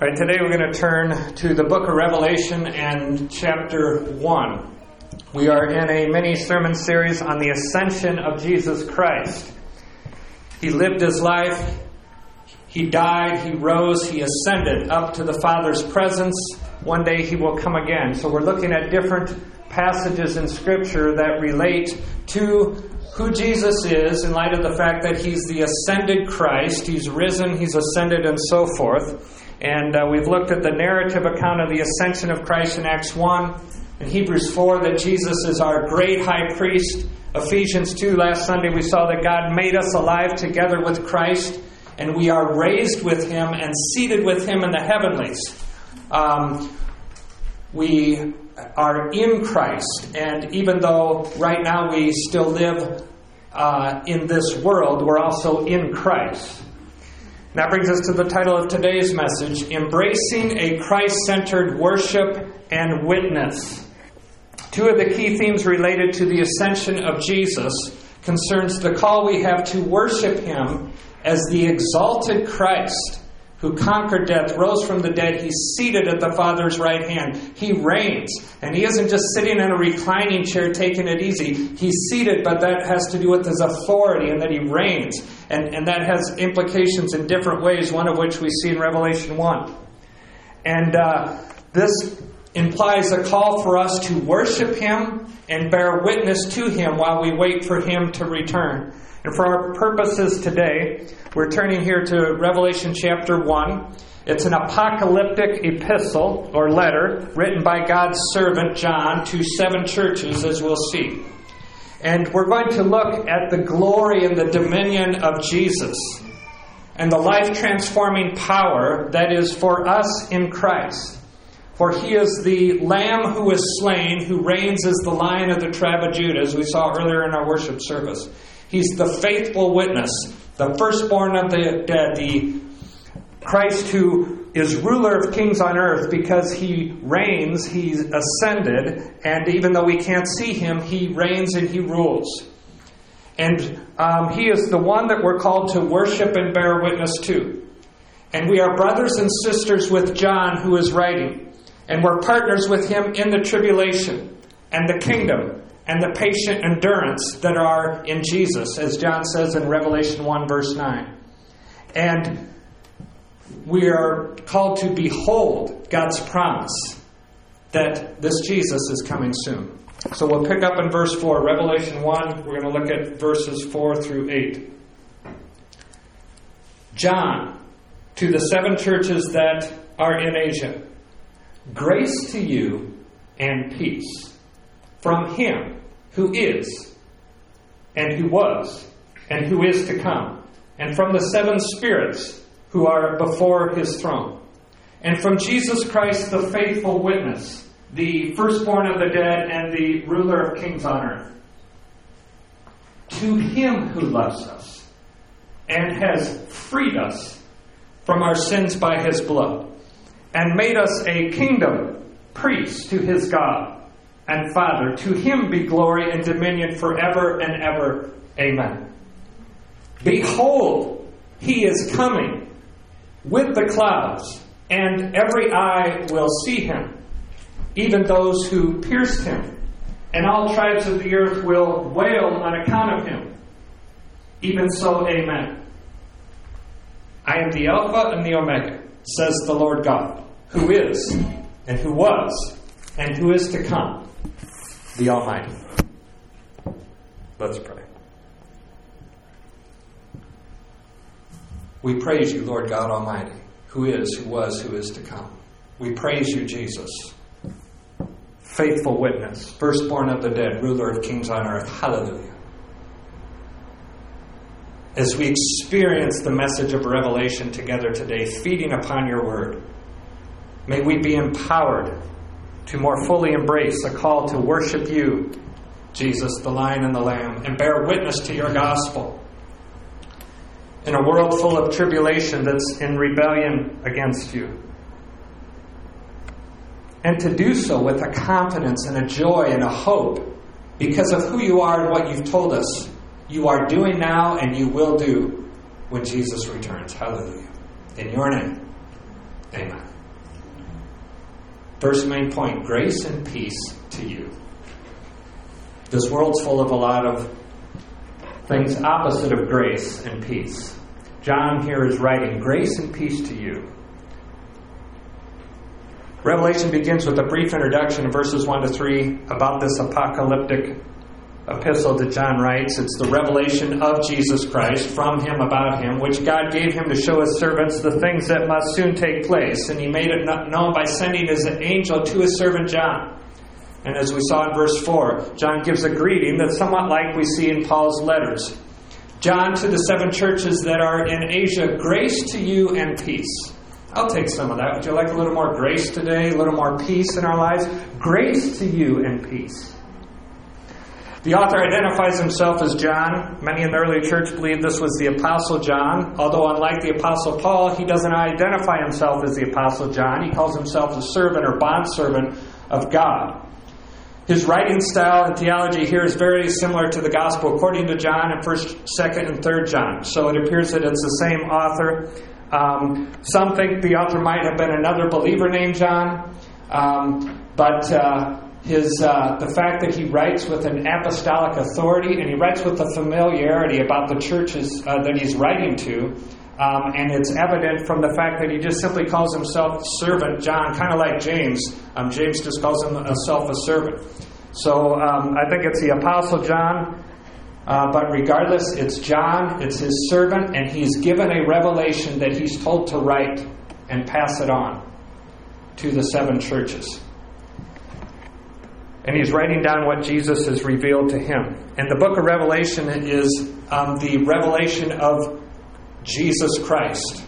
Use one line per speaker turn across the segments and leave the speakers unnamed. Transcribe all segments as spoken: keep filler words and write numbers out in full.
All right, today we're going to turn to the book of Revelation and chapter one. We are in a mini sermon series on the ascension of Jesus Christ. He lived his life, he died, he rose, he ascended up to the Father's presence. One day he will come again. So we're looking at different passages in Scripture that relate to who Jesus is in light of the fact that he's the ascended Christ, he's risen, he's ascended, and so forth. And uh, we've looked at the narrative account of the ascension of Christ in Acts one, in Hebrews four, that Jesus is our great high priest. Ephesians two, last Sunday we saw that God made us alive together with Christ, and we are raised with him and seated with him in the heavenlies. Um, we are in Christ, and even though right now we still live uh, in this world, we're also in Christ. That brings us to the title of today's message, Embracing a Christ-Centered Worship and Witness. Two of the key themes related to the ascension of Jesus concerns the call we have to worship him as the exalted Christ who conquered death, rose from the dead. He's seated at the Father's right hand. He reigns. And he isn't just sitting in a reclining chair taking it easy. He's seated, but that has to do with his authority and that he reigns. And, and that has implications in different ways, one of which we see in Revelation one. And uh, this implies a call for us to worship him and bear witness to him while we wait for him to return. And for our purposes today, we're turning here to Revelation chapter one. It's an apocalyptic epistle or letter written by God's servant John to seven churches, as we'll see. And we're going to look at the glory and the dominion of Jesus and the life-transforming power that is for us in Christ. For he is the Lamb who is slain, who reigns as the Lion of the tribe of Judah, as we saw earlier in our worship service. He's the faithful witness, the firstborn of the dead, the Christ who is ruler of kings on earth because he reigns, he's ascended, and even though we can't see him, he reigns and he rules. And um, he is the one that we're called to worship and bear witness to. And we are brothers and sisters with John who is writing. And we're partners with him in the tribulation and the kingdom and the patient endurance that are in Jesus, as John says in Revelation one, verse nine. And we are called to behold God's promise that this Jesus is coming soon. So we'll pick up in verse four, Revelation one. We're going to look at verses four through eight. John, to the seven churches that are in Asia, grace to you and peace from him who is, and who was, and who is to come, and from the seven spirits who are before his throne, and from Jesus Christ, the faithful witness, the firstborn of the dead and the ruler of kings on earth. To him who loves us and has freed us from our sins by his blood, and made us a kingdom, priests to his God and Father. To him be glory and dominion forever and ever. Amen. Behold, he is coming with the clouds, and every eye will see him, even those who pierced him, and all tribes of the earth will wail on account of him. Even so, amen. I am the Alpha and the Omega, says the Lord God, who is, and who was, and who is to come, the Almighty. Let's pray. We praise you, Lord God Almighty, who is, who was, who is to come. We praise you, Jesus, faithful witness, firstborn of the dead, ruler of kings on earth. Hallelujah. As we experience the message of Revelation together today, feeding upon your word, may we be empowered to more fully embrace a call to worship you, Jesus, the Lion and the Lamb, and bear witness to your gospel in a world full of tribulation that's in rebellion against you. And to do so with a confidence and a joy and a hope because of who you are and what you've told us you are doing now and you will do when Jesus returns. Hallelujah. In your name. Amen. First main point, grace and peace to you. This world's full of a lot of things opposite of grace and peace. John here is writing, grace and peace to you. Revelation begins with a brief introduction in verses one to three about this apocalyptic epistle that John writes. It's the revelation of Jesus Christ, from Him, about Him, which God gave Him to show His servants the things that must soon take place. And He made it known by sending His angel to His servant John. And as we saw in verse four, John gives a greeting that's somewhat like we see in Paul's letters. John, to the seven churches that are in Asia, grace to you and peace. I'll take some of that. Would you like a little more grace today? A little more peace in our lives? Grace to you and peace. The author identifies himself as John. Many in the early church believed this was the Apostle John. Although unlike the Apostle Paul, he doesn't identify himself as the Apostle John. He calls himself a servant or bondservant of God. His writing style and theology here is very similar to the Gospel according to John in first, second, and third John. So it appears that it's the same author. Um, some think the author might have been another believer named John. Um, but... Uh, His uh, the fact that he writes with an apostolic authority and he writes with a familiarity about the churches uh, that he's writing to, um, and it's evident from the fact that he just simply calls himself servant John, kind of like James. Um, James just calls himself a servant. So um, I think it's the Apostle John, uh, but regardless, it's John, it's his servant, and he's given a revelation that he's told to write and pass it on to the seven churches. And he's writing down what Jesus has revealed to him. And the book of Revelation is um, the revelation of Jesus Christ.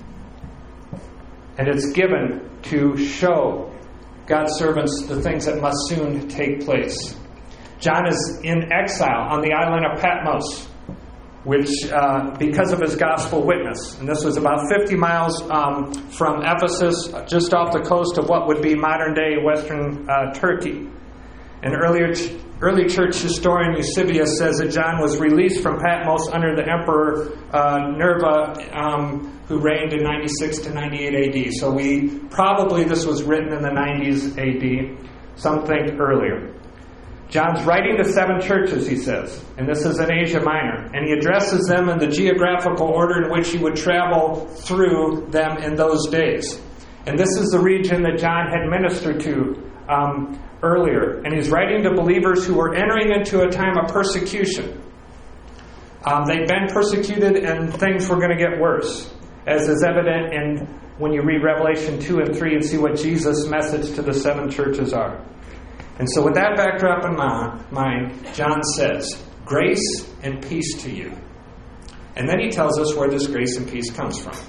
And it's given to show God's servants the things that must soon take place. John is in exile on the island of Patmos, which uh, because of his gospel witness. And this was about fifty miles um, from Ephesus, just off the coast of what would be modern-day Western uh, Turkey. An earlier, early church historian Eusebius says that John was released from Patmos under the emperor uh, Nerva, um, who reigned in ninety-six to ninety-eight A D. So we probably this was written in the nineties A D. Some think earlier. John's writing to seven churches, he says, and this is in Asia Minor, and he addresses them in the geographical order in which he would travel through them in those days. And this is the region that John had ministered to um, earlier. And he's writing to believers who were entering into a time of persecution. Um, they'd been persecuted and things were going to get worse, as is evident in when you read Revelation two and three and see what Jesus' message to the seven churches are. And so with that backdrop in mind, John says, grace and peace to you. And then he tells us where this grace and peace comes from.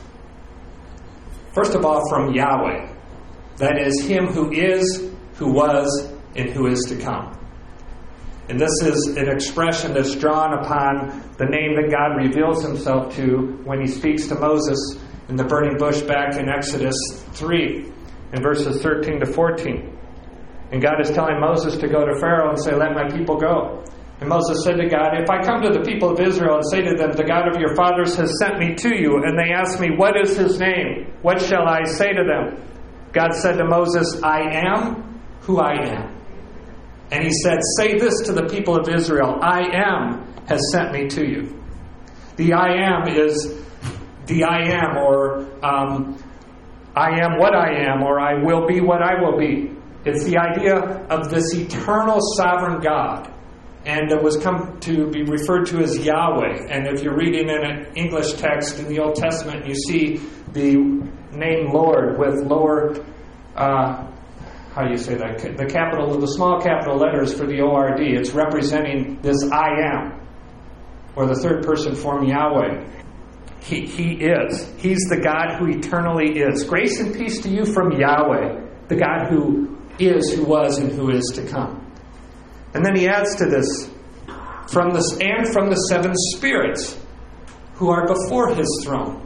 First of all, from Yahweh. That is, Him who is, who was, and who is to come. And this is an expression that's drawn upon the name that God reveals Himself to when He speaks to Moses in the burning bush back in Exodus three, in verses thirteen to fourteen. And God is telling Moses to go to Pharaoh and say, let my people go. And Moses said to God, if I come to the people of Israel and say to them, the God of your fathers has sent me to you, and they ask me, what is His name? What shall I say to them? God said to Moses, I am who I am. And He said, say this to the people of Israel, I am has sent me to you. The I am is the I am, or um, I am what I am, or I will be what I will be. It's the idea of this eternal sovereign God. And it was come to be referred to as Yahweh. And if you're reading in an English text in the Old Testament, you see the name Lord with lower, uh, how do you say that? The capital, the small capital letters for the O R D. It's representing this I am, or the third person form Yahweh. He, he is. He's the God who eternally is. Grace and peace to you from Yahweh, the God who is, who was, and who is to come. And then he adds to this, from this and from the seven spirits who are before His throne.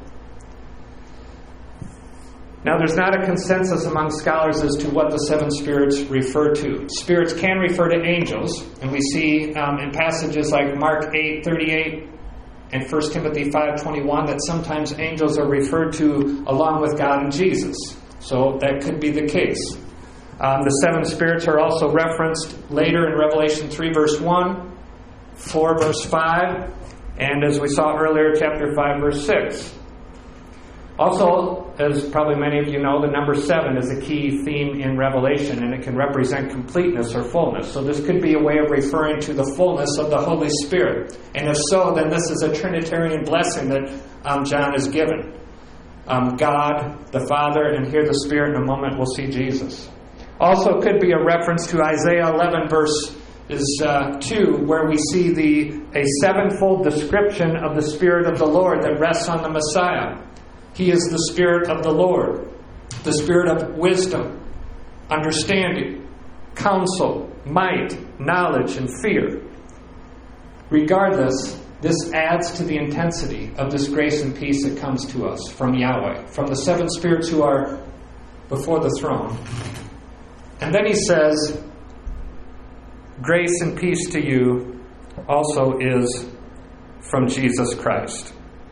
Now, there's not a consensus among scholars as to what the seven spirits refer to. Spirits can refer to angels, and we see um, in passages like Mark eight thirty-eight, and First Timothy five twenty-one that sometimes angels are referred to along with God and Jesus. So that could be the case. Um, the seven spirits are also referenced later in Revelation three verse one, four verse five, and as we saw earlier, chapter five verse six. Also, as probably many of you know, the number seven is a key theme in Revelation, and it can represent completeness or fullness. So this could be a way of referring to the fullness of the Holy Spirit. And if so, then this is a Trinitarian blessing that um, John is given. Um, God, the Father, and here the Spirit. In a moment we'll see Jesus. Also could be a reference to Isaiah eleven verse is uh, two, where we see the a sevenfold description of the Spirit of the Lord that rests on the Messiah. He is the Spirit of the Lord, the Spirit of wisdom, understanding, counsel, might, knowledge, and fear. Regardless, this adds to the intensity of this grace and peace that comes to us from Yahweh, from the seven spirits who are before the throne. And then he says, grace and peace to you also is from Jesus Christ.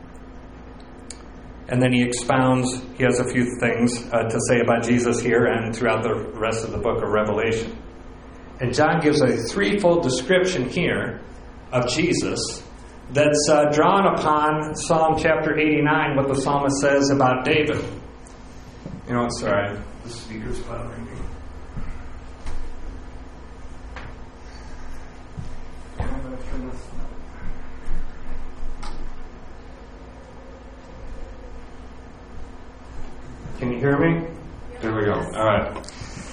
And then he expounds, he has a few things uh, to say about Jesus here and throughout the rest of the book of Revelation. And John gives a threefold description here of Jesus that's uh, drawn upon Psalm chapter eighty-nine, what the psalmist says about David. You know, sorry, the speaker's bothering me. I'm going to turn this up. Can you hear me? There we go. All right.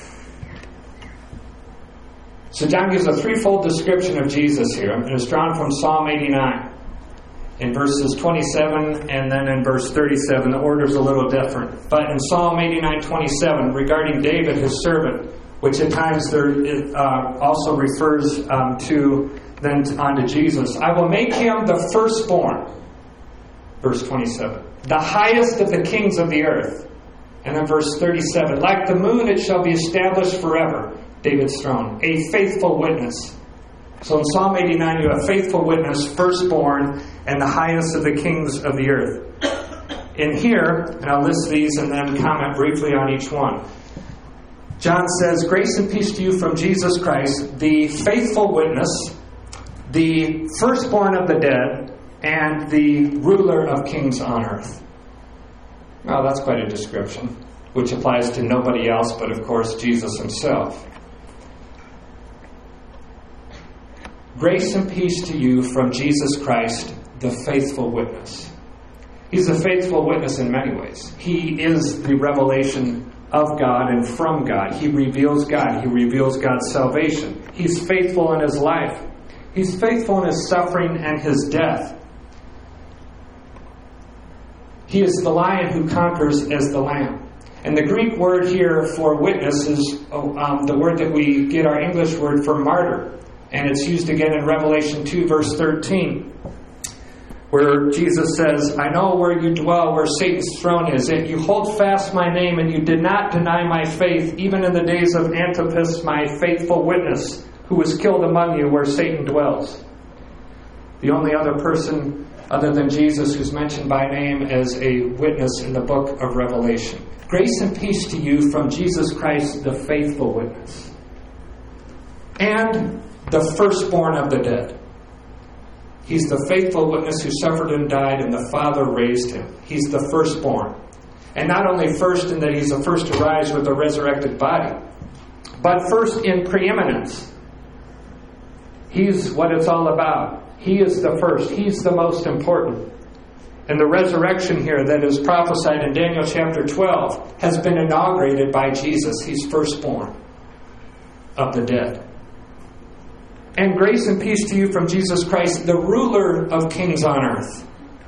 So John gives a threefold description of Jesus here, and it's drawn from Psalm eighty-nine. In verses twenty-seven and then in verse thirty-seven, the order's a little different. But in Psalm eighty-nine twenty-seven, regarding David, his servant, which at times there uh, also refers um, to then onto Jesus, I will make him the firstborn, verse twenty-seven, the highest of the kings of the earth. And then verse thirty-seven, like the moon it shall be established forever, David's throne, a faithful witness. So in Psalm eighty-nine you have faithful witness, firstborn, and the highest of the kings of the earth. In here, and I'll list these and then comment briefly on each one. John says, grace and peace to you from Jesus Christ, the faithful witness, the firstborn of the dead, and the ruler of kings on earth. Well, that's quite a description, which applies to nobody else but, of course, Jesus himself. Grace and peace to you from Jesus Christ, the faithful witness. He's a faithful witness in many ways. He is the revelation of God and from God. He reveals God. He reveals God's salvation. He's faithful in his life. He's faithful in his suffering and his death. He is the lion who conquers as the lamb. And the Greek word here for witness is um, the word that we get our English word for martyr. And it's used again in Revelation two, verse thirteen, where Jesus says, I know where you dwell, where Satan's throne is. Yet you hold fast my name, and you did not deny my faith, even in the days of Antipas, my faithful witness, who was killed among you, where Satan dwells. The only other person other than Jesus who's mentioned by name as a witness in the book of Revelation. Grace and peace to you from Jesus Christ, the faithful witness. And the firstborn of the dead. He's the faithful witness who suffered and died, and the Father raised him. He's the firstborn. And not only first in that he's the first to rise with a resurrected body, but first in preeminence. He's what it's all about. He is the first. He's the most important. And the resurrection here that is prophesied in Daniel chapter twelve has been inaugurated by Jesus. He's firstborn of the dead. And grace and peace to you from Jesus Christ, the ruler of kings on earth.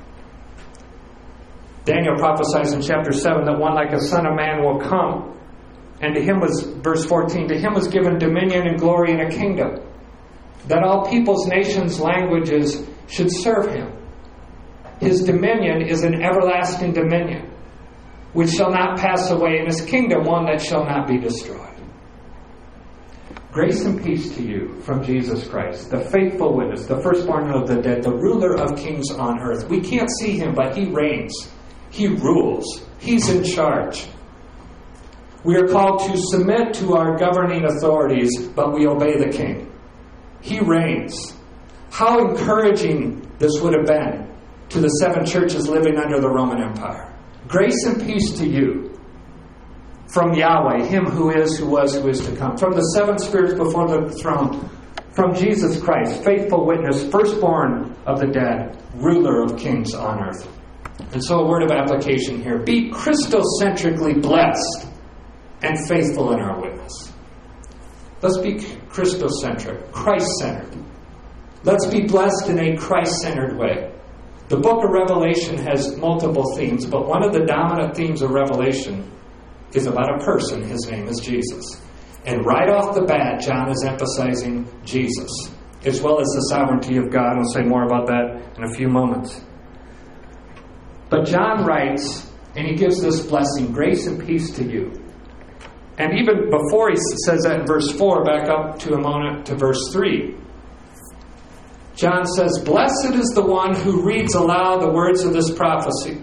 Daniel prophesies in chapter seven that one like a son of man will come. And to him was, verse fourteen, to him was given dominion and glory and a kingdom, that all peoples, nations, languages should serve him. His dominion is an everlasting dominion, which shall not pass away, and his kingdom one that shall not be destroyed. Grace and peace to you from Jesus Christ, the faithful witness, the firstborn of the dead, the ruler of kings on earth. We can't see him, but he reigns. He rules. He's in charge. We are called to submit to our governing authorities, but we obey the king. He reigns. How encouraging this would have been to the seven churches living under the Roman Empire. Grace and peace to you from Yahweh, him who is, who was, who is to come. From the seven spirits before the throne. From Jesus Christ, faithful witness, firstborn of the dead, ruler of kings on earth. And so a word of application here. Be Christocentrically blessed and faithful in our witness. Let's be Christocentric, Christ-centered. Let's be blessed in a Christ-centered way. The book of Revelation has multiple themes, but one of the dominant themes of Revelation is about a person. His name is Jesus. And right off the bat, John is emphasizing Jesus, as well as the sovereignty of God. I'll say more about that in a few moments. But John writes, and he gives this blessing, grace and peace to you. And even before he says that in verse four, back up to a moment to verse three. John says, blessed is the one who reads aloud the words of this prophecy.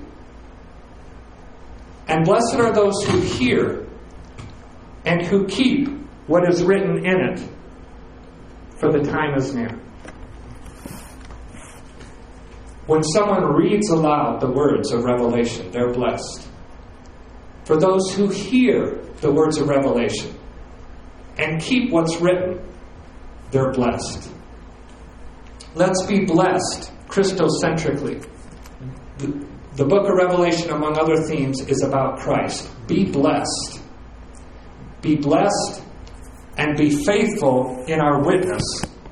And blessed are those who hear and who keep what is written in it, for the time is near. When someone reads aloud the words of Revelation, they're blessed. For those who hear the words of Revelation and keep what's written, they're blessed. Let's be blessed Christocentrically. The, the book of Revelation, among other themes, is about Christ. Be blessed. Be blessed and be faithful in our witness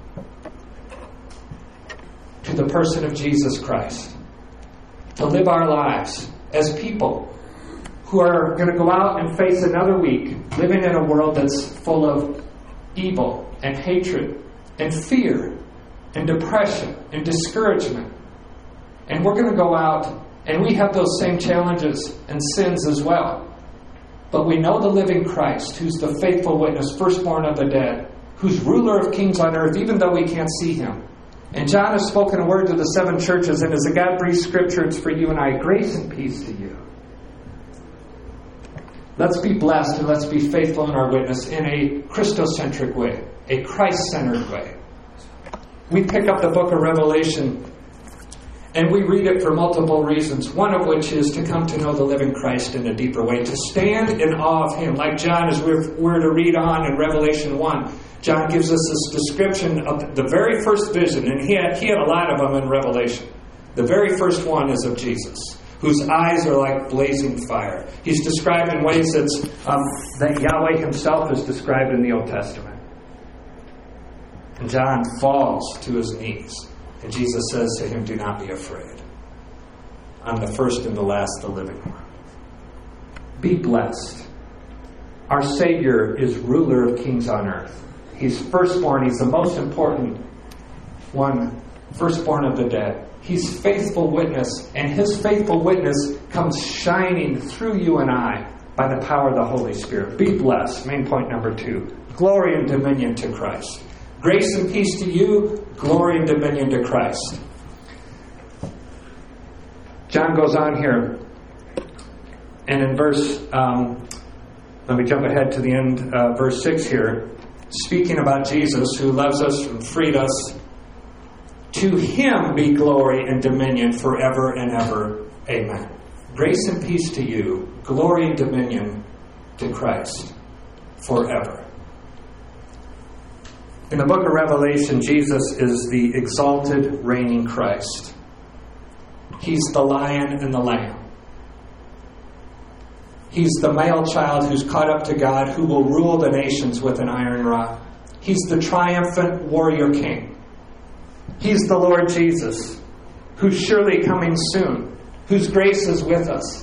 to the person of Jesus Christ. To live our lives as people who are going to go out and face another week living in a world that's full of evil and hatred and fear and depression and discouragement. And we're going to go out and we have those same challenges and sins as well. But we know the living Christ, who's the faithful witness, firstborn of the dead, who's ruler of kings on earth, even though we can't see him. And John has spoken a word to the seven churches, and as a God-breathed scripture, it's for you and I. Grace and peace to you. Let's be blessed and let's be faithful in our witness in a Christocentric way, a Christ-centered way. We pick up the book of Revelation and we read it for multiple reasons, one of which is to come to know the living Christ in a deeper way, to stand in awe of him. Like John, as we're, we're to read on in Revelation one, John gives us this description of the very first vision, and he had, he had a lot of them in Revelation. The very first one is of Jesus, whose eyes are like blazing fire. He's described in ways that's, um, that Yahweh himself is described in the Old Testament. And John falls to his knees. And Jesus says to him, do not be afraid. I'm the first and the last, the living one. Be blessed. Our Savior is ruler of kings on earth. He's firstborn. He's the most important one, firstborn of the dead. He's faithful witness, and his faithful witness comes shining through you and I by the power of the Holy Spirit. Be blessed. Main point number two. Glory and dominion to Christ. Grace and peace to you, glory and dominion to Christ. John goes on here, and in verse, um, let me jump ahead to the end, uh, verse six here, speaking about Jesus who loves us and freed us. To him be glory and dominion forever and ever. Amen. Grace and peace to you, glory and dominion to Christ forever. In the book of Revelation, Jesus is the exalted reigning Christ. He's the lion and the lamb. He's the male child who's caught up to God, who will rule the nations with an iron rod. He's the triumphant warrior king. He's the Lord Jesus, who's surely coming soon, whose grace is with us.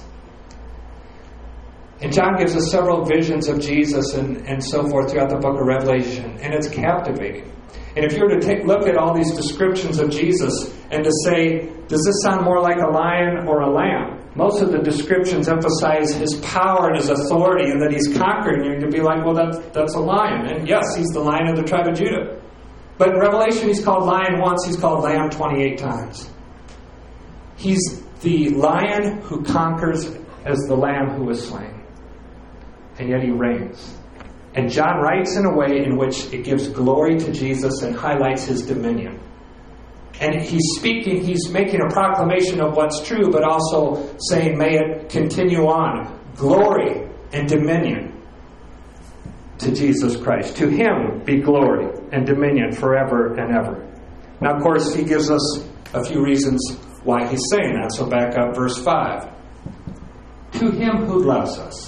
And John gives us several visions of Jesus and, and so forth throughout the book of Revelation. And it's captivating. And if you were to take look at all these descriptions of Jesus and to say, does this sound more like a lion or a lamb? Most of the descriptions emphasize his power and his authority and that he's conquering. You can be like, well, that, that's a lion. And yes, he's the Lion of the tribe of Judah. But in Revelation, he's called lion once, he's called lamb twenty-eight times. He's the lion who conquers as the lamb who was slain. And yet he reigns. And John writes in a way in which it gives glory to Jesus and highlights his dominion. And he's speaking, he's making a proclamation of what's true, but also saying, may it continue on. Glory and dominion to Jesus Christ. To him be glory and dominion forever and ever. Now, of course, he gives us a few reasons why he's saying that. So back up verse five. To him who loves us.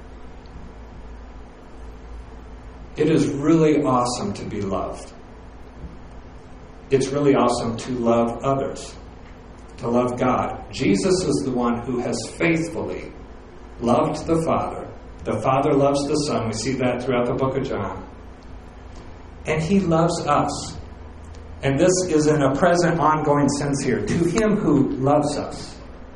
It is really awesome to be loved. It's really awesome to love others, to love God. Jesus is the one who has faithfully loved the Father. The Father loves the Son. We see that throughout the book of John. And he loves us. And this is in a present, ongoing sense here. To him who loves us.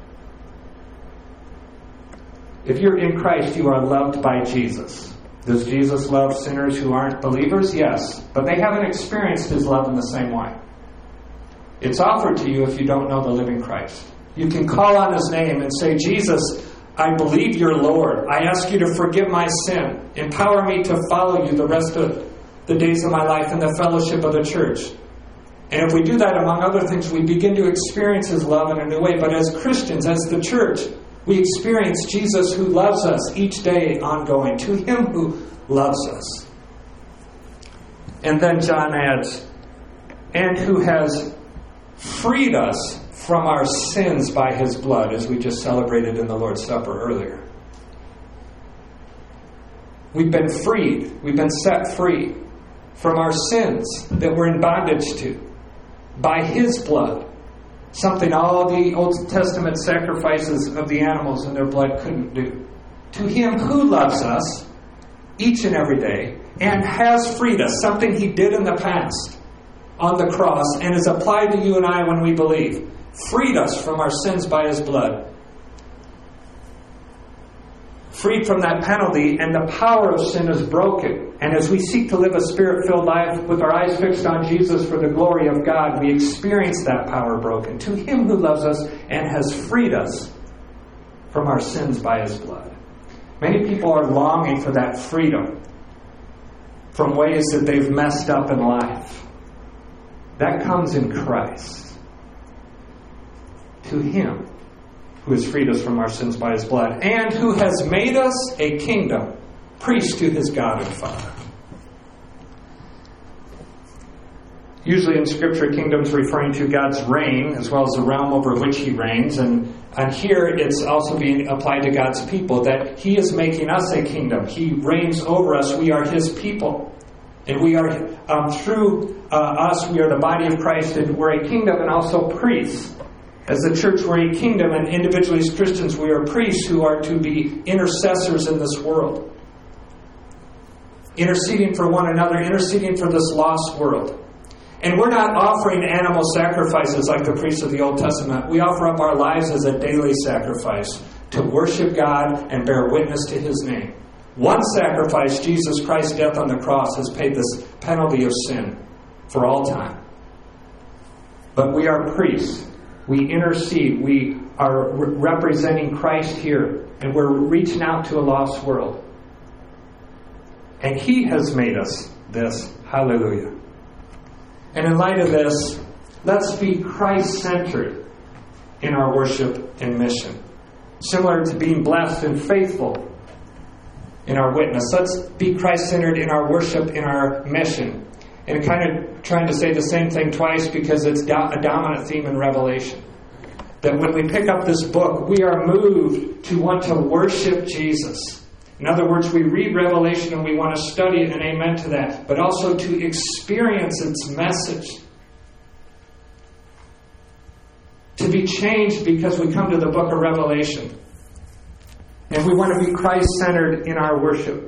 If you're in Christ, you are loved by Jesus. Does Jesus love sinners who aren't believers? Yes. But they haven't experienced his love in the same way. It's offered to you if you don't know the living Christ. You can call on his name and say, Jesus, I believe you're Lord. I ask you to forgive my sin. Empower me to follow you the rest of the days of my life in the fellowship of the church. And if we do that, among other things, we begin to experience his love in a new way. But as Christians, as the church, we experience Jesus who loves us each day ongoing. To him who loves us. And then John adds, and who has freed us from our sins by his blood, as we just celebrated in the Lord's Supper earlier. We've been freed. We've been set free from our sins that we're in bondage to by his blood. Something all the Old Testament sacrifices of the animals and their blood couldn't do. To him who loves us each and every day and has freed us, something he did in the past on the cross and is applied to you and I when we believe. Freed us from our sins by his blood. Freed from that penalty, and the power of sin is broken. And as we seek to live a Spirit-filled life with our eyes fixed on Jesus for the glory of God, we experience that power broken. To him who loves us and has freed us from our sins by his blood. Many people are longing for that freedom from ways that they've messed up in life. That comes in Christ. To him who has freed us from our sins by his blood, and who has made us a kingdom, priest to his God and Father. Usually in Scripture, kingdom's referring to God's reign, as well as the realm over which he reigns. And, and here it's also being applied to God's people, that he is making us a kingdom. He reigns over us. We are his people. And we are, um, through uh, us, we are the body of Christ, and we're a kingdom and also priests. As the church, we're a kingdom, and individually as Christians, we are priests who are to be intercessors in this world. Interceding for one another, interceding for this lost world. And we're not offering animal sacrifices like the priests of the Old Testament. We offer up our lives as a daily sacrifice to worship God and bear witness to his name. One sacrifice, Jesus Christ's death on the cross, has paid this penalty of sin for all time. But we are priests. We intercede. We are re- representing Christ here. And we're reaching out to a lost world. And he has made us this. Hallelujah. And in light of this, let's be Christ-centered in our worship and mission. Similar to being blessed and faithful in our witness. Let's be Christ-centered in our worship, in our mission. And kind of trying to say the same thing twice because it's do- a dominant theme in Revelation. That when we pick up this book, we are moved to want to worship Jesus. In other words, we read Revelation and we want to study it, and amen to that. But also to experience its message. To be changed because we come to the book of Revelation. And we want to be Christ-centered in our worship.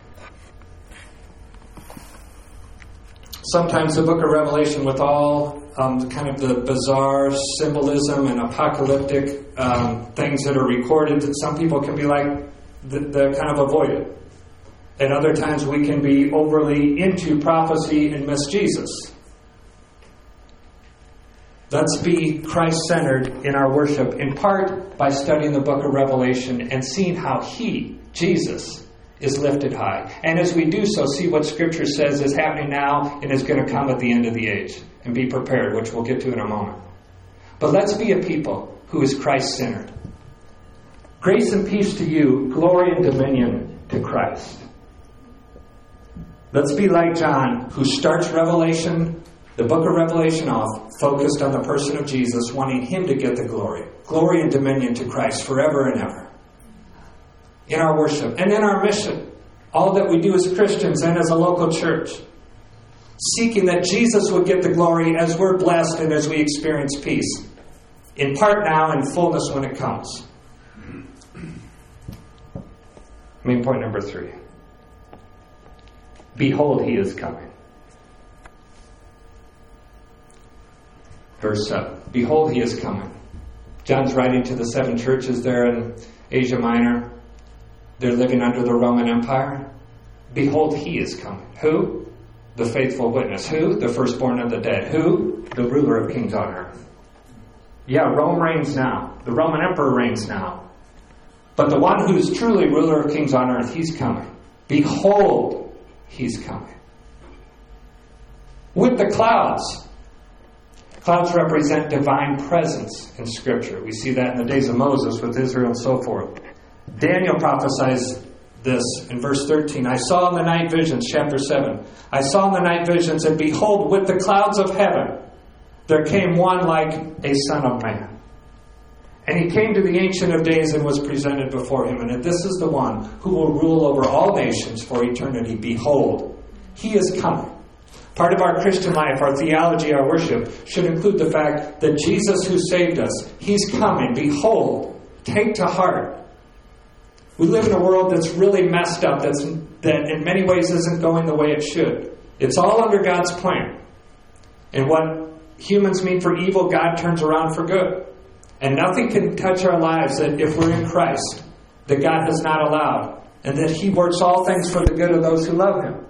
Sometimes the book of Revelation, with all um, kind of the bizarre symbolism and apocalyptic um, things that are recorded, that some people can be like, the, the kind of avoid it. At other times we can be overly into prophecy and miss Jesus. Let's be Christ-centered in our worship, in part by studying the book of Revelation and seeing how He, Jesus, is lifted high. And as we do so, see what Scripture says is happening now and is going to come at the end of the age. And be prepared, which we'll get to in a moment. But let's be a people who is Christ-centered. Grace and peace to you, glory and dominion to Christ. Let's be like John, who starts Revelation, the book of Revelation off, focused on the person of Jesus, wanting Him to get the glory. Glory and dominion to Christ forever and ever. In our worship and in our mission, all that we do as Christians and as a local church, seeking that Jesus would get the glory as we're blessed and as we experience peace, in part now and fullness when it comes. Main point number three. Behold, He is coming. Verse seven. Behold, He is coming. John's writing to the seven churches there in Asia Minor. They're living under the Roman Empire. Behold, He is coming. Who? The faithful witness. Who? The firstborn of the dead. Who? The ruler of kings on earth. Yeah, Rome reigns now. The Roman emperor reigns now. But the one who's truly ruler of kings on earth, He's coming. Behold, He's coming. With the clouds. Clouds represent divine presence in Scripture. We see that in the days of Moses with Israel and so forth. Daniel prophesies this in verse thirteen. I saw in the night visions, chapter seven. I saw in the night visions, and behold, with the clouds of heaven, there came one like a son of man. And He came to the Ancient of Days and was presented before Him. And this is the one who will rule over all nations for eternity. Behold, He is coming. Part of our Christian life, our theology, our worship, should include the fact that Jesus who saved us, He's coming. Behold, take to heart. We live in a world that's really messed up, that's, that in many ways isn't going the way it should. It's all under God's plan. And what humans mean for evil, God turns around for good. And nothing can touch our lives that if we're in Christ, that God has not allowed. And that He works all things for the good of those who love Him.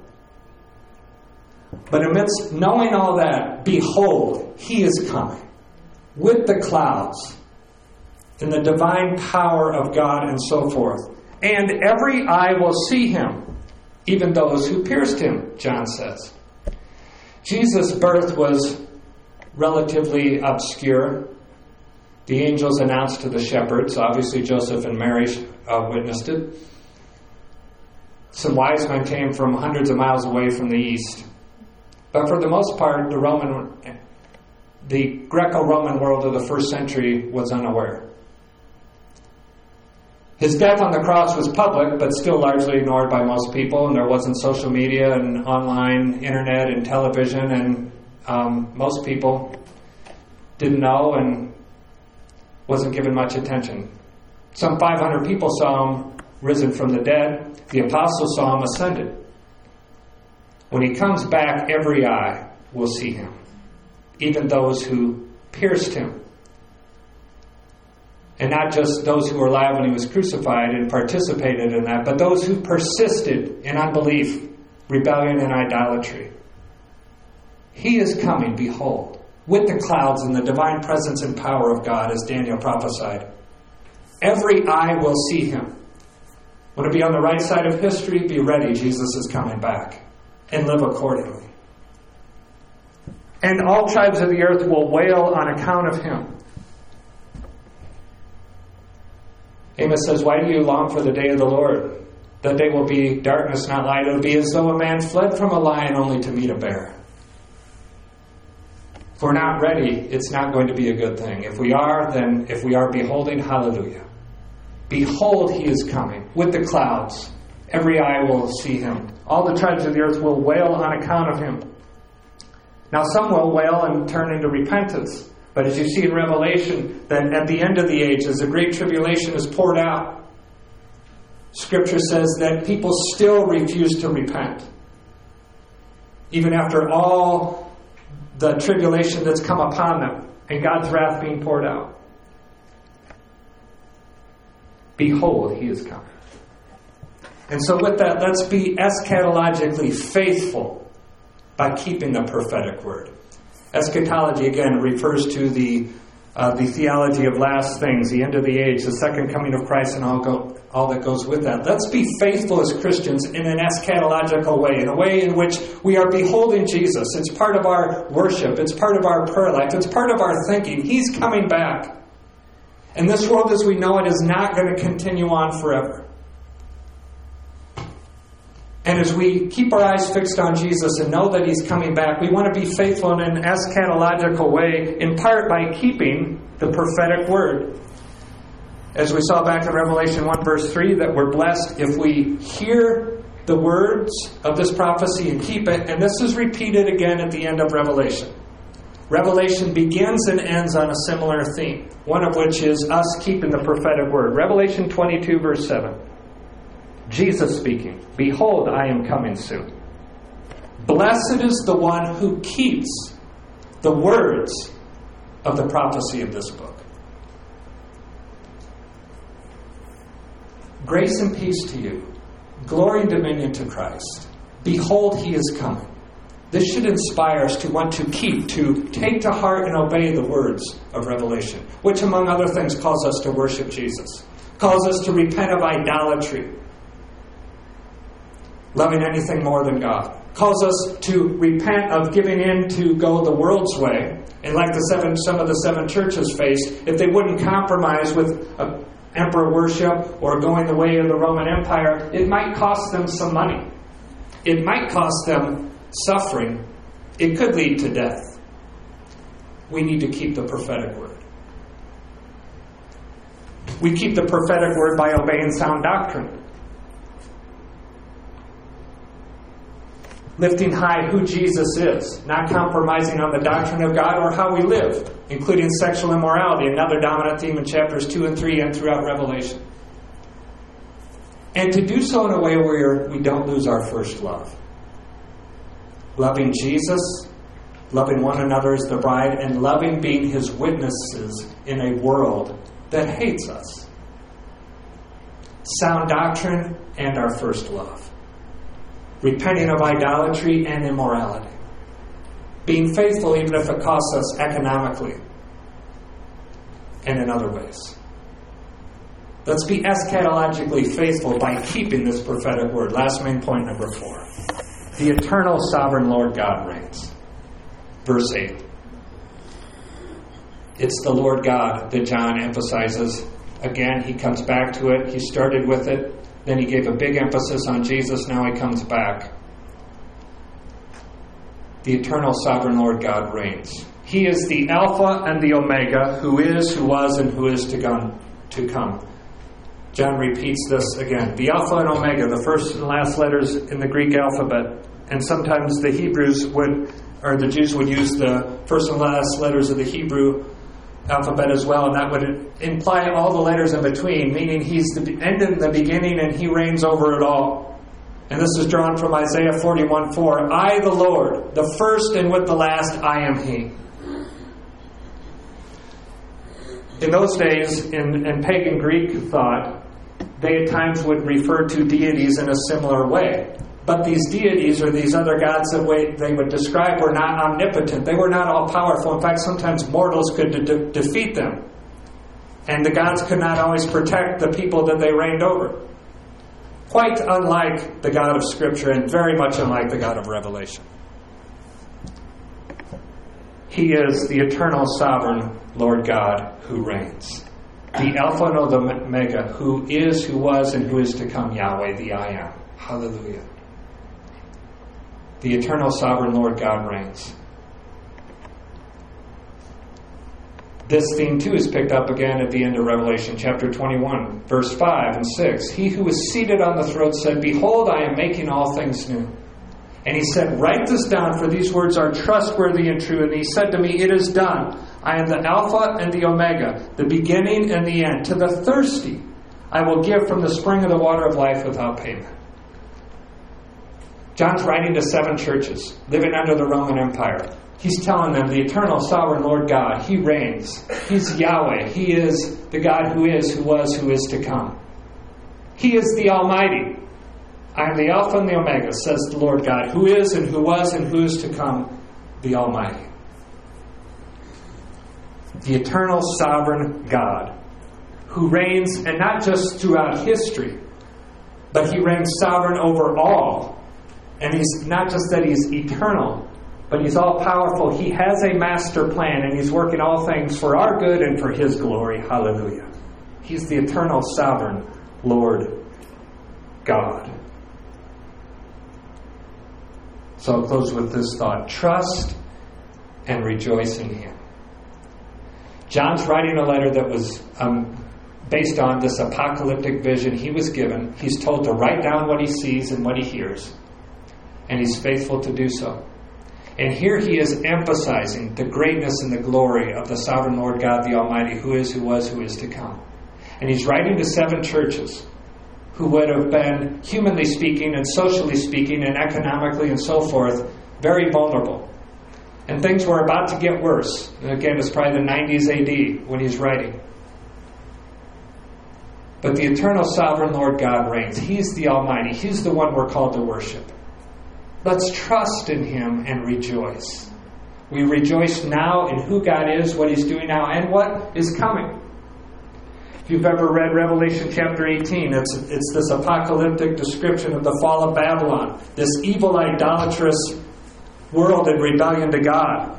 But amidst knowing all that, behold, He is coming. With the clouds. In the divine power of God and so forth. And every eye will see Him. Even those who pierced Him, John says. Jesus' birth was relatively obscure. The angels announced to the shepherds. Obviously Joseph and Mary uh, witnessed it. Some wise men came from hundreds of miles away from the east. But for the most part, the Roman, the Greco-Roman world of the first century was unaware. His death on the cross was public, but still largely ignored by most people, and there wasn't social media and online internet and television, and um, most people didn't know and wasn't given much attention. Some five hundred people saw Him risen from the dead. The apostles saw Him ascended. When He comes back, every eye will see Him, even those who pierced Him. And not just those who were alive when He was crucified and participated in that, but those who persisted in unbelief, rebellion, and idolatry. He is coming, behold, with the clouds and the divine presence and power of God, as Daniel prophesied. Every eye will see Him. Want to be on the right side of history? Be ready. Jesus is coming back. And live accordingly. And all tribes of the earth will wail on account of Him. Amos says, why do you long for the day of the Lord? That day will be darkness, not light. It will be as though a man fled from a lion only to meet a bear. If we're not ready, it's not going to be a good thing. If we are, then if we are beholding, hallelujah. Behold, He is coming with the clouds. Every eye will see Him. All the tribes of the earth will wail on account of Him. Now some will wail and turn into repentance. But as you see in Revelation, that at the end of the age, as the great tribulation is poured out, Scripture says that people still refuse to repent. Even after all the tribulation that's come upon them and God's wrath being poured out. Behold, he is coming. And so with that, let's be eschatologically faithful by keeping the prophetic word. Eschatology, again, refers to the uh, the theology of last things, the end of the age, the second coming of Christ, and all go, all that goes with that. Let's be faithful as Christians in an eschatological way, in a way in which we are beholding Jesus. It's part of our worship. It's part of our prayer life. It's part of our thinking. He's coming back. And this world as we know it is not going to continue on forever. And as we keep our eyes fixed on Jesus and know that he's coming back, we want to be faithful in an eschatological way, in part by keeping the prophetic word. As we saw back in Revelation one verse three, that we're blessed if we hear the words of this prophecy and keep it. And this is repeated again at the end of Revelation. Revelation begins and ends on a similar theme, one of which is us keeping the prophetic word. Revelation twenty-two verse seven. Jesus speaking, behold, I am coming soon. Blessed is the one who keeps the words of the prophecy of this book. Grace and peace to you. Glory and dominion to Christ. Behold, he is coming. This should inspire us to want to keep, to take to heart and obey the words of Revelation, which among other things calls us to worship Jesus, calls us to repent of idolatry, loving anything more than God, calls us to repent of giving in to go the world's way, and like the seven, some of the seven churches faced, if they wouldn't compromise with uh, emperor worship or going the way of the Roman Empire, it might cost them some money. It might cost them suffering. It could lead to death. We need to keep the prophetic word. We keep the prophetic word by obeying sound doctrine. Lifting high who Jesus is, not compromising on the doctrine of God or how we live, including sexual immorality, another dominant theme in chapters two and three and throughout Revelation. And to do so in a way where we don't lose our first love. Loving Jesus, loving one another as the bride, and loving being his witnesses in a world that hates us. Sound doctrine and our first love. Repenting of idolatry and immorality. Being faithful even if it costs us economically and in other ways. Let's be eschatologically faithful by keeping this prophetic word. Last main point, number four. The eternal sovereign Lord God reigns. Verse eight. It's the Lord God that John emphasizes. Again, he comes back to it. He started with it. Then he gave a big emphasis on Jesus. Now he comes back. The eternal sovereign Lord God reigns. He is the Alpha and the Omega, who is, who was, and who is to come. To come. John repeats this again. The Alpha and Omega, the first and last letters in the Greek alphabet. And sometimes the Hebrews would, or the Jews would use the first and last letters of the Hebrew alphabet as well, and that would imply all the letters in between, meaning he's the end and the beginning and he reigns over it all. And this is drawn from Isaiah forty-one four. I, the Lord, the first and with the last, I am he. In those days, in, in pagan Greek thought, they at times would refer to deities in a similar way. But these deities, or these other gods that way they would describe, were not omnipotent. They were not all-powerful. In fact, sometimes mortals could de- defeat them. And the gods could not always protect the people that they reigned over. Quite unlike the God of Scripture, and very much unlike the God of Revelation. He is the eternal sovereign Lord God who reigns. The Alpha and the Omega, who is, who was, and who is to come, Yahweh, the I Am. Hallelujah. The eternal sovereign Lord God reigns. This theme too is picked up again at the end of Revelation chapter twenty-one, verse five and six. He who was seated on the throne said, behold, I am making all things new. And he said, write this down, for these words are trustworthy and true. And he said to me, it is done. I am the Alpha and the Omega, the beginning and the end. To the thirsty I will give from the spring of the water of life without payment. John's writing to seven churches living under the Roman Empire. He's telling them the eternal sovereign Lord God, He reigns. He's Yahweh. He is the God who is, who was, who is to come. He is the Almighty. I am the Alpha and the Omega, says the Lord God, who is and who was and who is to come, the Almighty. The eternal sovereign God, who reigns, and not just throughout history, but He reigns sovereign over all. And He's not just that He's eternal, but He's all-powerful. He has a master plan, and He's working all things for our good and for His glory. Hallelujah. He's the eternal sovereign Lord God. So I'll close with this thought. Trust and rejoice in Him. John's writing a letter that was um, based on this apocalyptic vision he was given. He's told to write down what he sees and what he hears. And he's faithful to do so. And here he is emphasizing the greatness and the glory of the sovereign Lord God, the Almighty, who is, who was, who is to come. And he's writing to seven churches who would have been, humanly speaking and socially speaking and economically and so forth, very vulnerable. And things were about to get worse. And again, it's probably the nineties A D when he's writing. But the eternal sovereign Lord God reigns. He's the Almighty. He's the one we're called to worship. Let's trust in Him and rejoice. We rejoice now in who God is, what He's doing now, and what is coming. If you've ever read Revelation chapter eighteen, it's, it's this apocalyptic description of the fall of Babylon, this evil, idolatrous world in rebellion to God.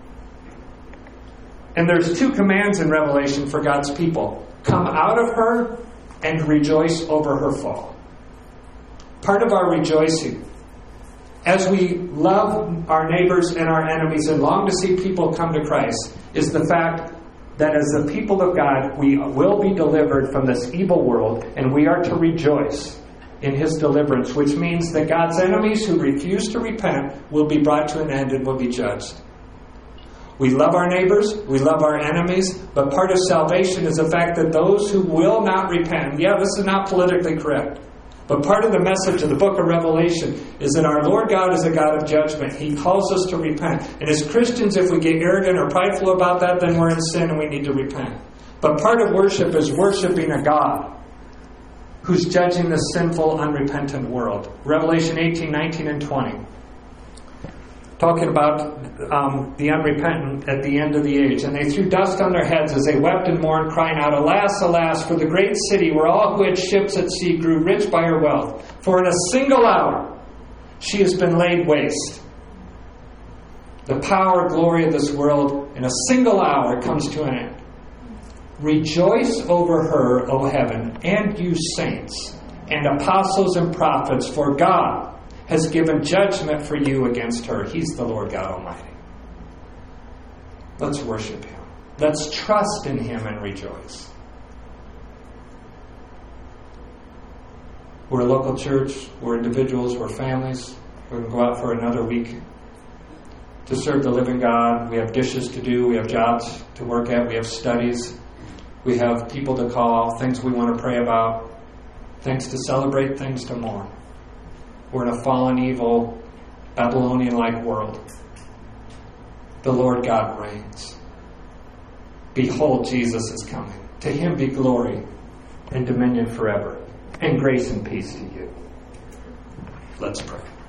And there's two commands in Revelation for God's people. Come out of her and rejoice over her fall. Part of our rejoicing, as we love our neighbors and our enemies and long to see people come to Christ, is the fact that as the people of God, we will be delivered from this evil world, and we are to rejoice in His deliverance, which means that God's enemies who refuse to repent will be brought to an end and will be judged. We love our neighbors, we love our enemies, but part of salvation is the fact that those who will not repent, yeah, this is not politically correct, but part of the message of the book of Revelation is that our Lord God is a God of judgment. He calls us to repent. And as Christians, if we get arrogant or prideful about that, then we're in sin and we need to repent. But part of worship is worshiping a God who's judging the sinful, unrepentant world. Revelation eighteen, nineteen, and twenty. Talking about um, the unrepentant at the end of the age. And they threw dust on their heads as they wept and mourned, crying out, Alas, alas, for the great city where all who had ships at sea grew rich by her wealth. For in a single hour she has been laid waste. The power and glory of this world in a single hour comes to an end. Rejoice over her, O heaven, and you saints, and apostles and prophets, for God has given judgment for you against her. He's the Lord God Almighty. Let's worship Him. Let's trust in Him and rejoice. We're a local church. We're individuals. We're families. We're going to go out for another week to serve the living God. We have dishes to do. We have jobs to work at. We have studies. We have people to call, things we want to pray about, things to celebrate, things to mourn. We're in a fallen, evil, Babylonian-like world. The Lord God reigns. Behold, Jesus is coming. To Him be glory and dominion forever, and grace and peace to you. Let's pray.